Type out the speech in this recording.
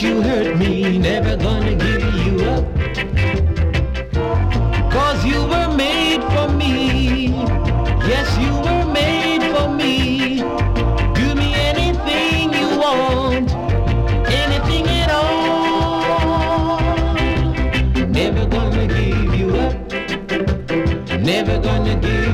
you hurt me, never gonna give you up. 'Cause you were made for me. Yes, you were made for me. Do me anything you want, anything at all. Never gonna give you up, never gonna give